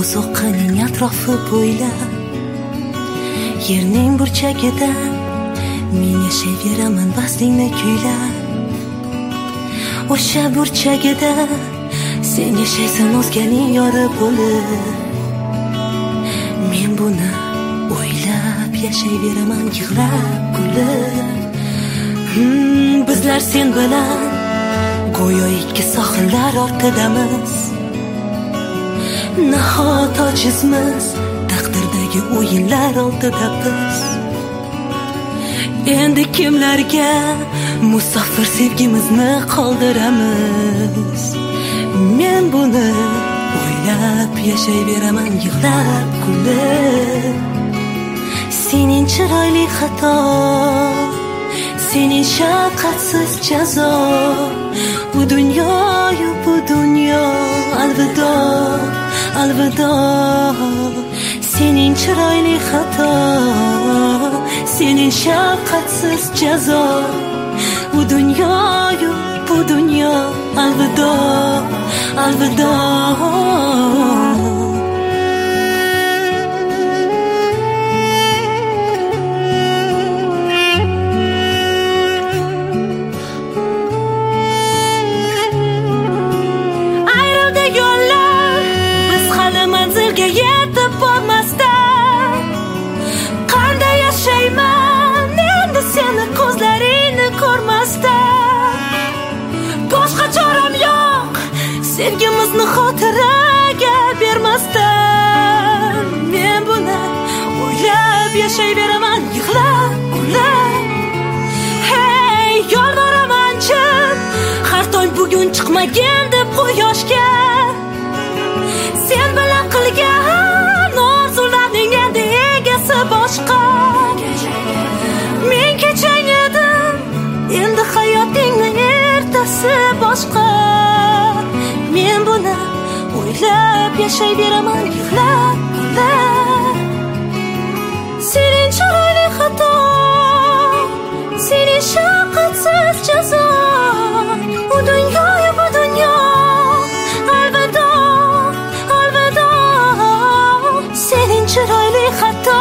buzuqqining atrofi bo'ylab yerning burchagida men yashayveraman vastingni kuylab. O'sha burchagida sen yashaysan o'zganing yori bo'lib. Men buni o'ylab yashayveraman yig'lab kulib. Bizlar sen bilan go'yo ikki sohillar ortidamiz. Nahot ojizmiz taqdirdagi o'yinlar oldida biz. Endi kimlarga musofir sevgimizni qoldiramiz? Men buni o'ylab yashayveraman yig'lab kulib. Sening chiroyli xato, sening shafqatsiz jazo, bu dunyoyu bu dunyo alvido, alvido. Sening chiroyli xato, sening shafqatsiz jazo, bu dunyoyu bu dunyo alvido, alvido. Yetib bormasdan qanday yashayman endi seni ko'zlaringni ko'rmasdan. Boshqa choram yo'q sevgimizni xotiraga bermasdan. Men buni o'ylab yashayveraman yig'lab kulib. Hey, yolvoraman chin, har tong bugun chiqmagin deb quyoshga. Sen bilan qilgan orzularning endi egasi boshqa. Men kechang edim, endi hayotingning ertasi boshqa. Men buni o'ylab yashayveraman yig'lab kulib. Sening chiroyli xato, sening shafqatsiz jazo, bu dunyoyu bu dunyo alvido, alvido. Sening chiroyli xato,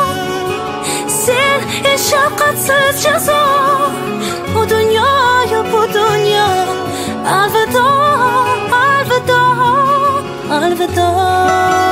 sen shafqatsiz jazo, bu dunyoyu bu dunyo alvido, alvido, alvido.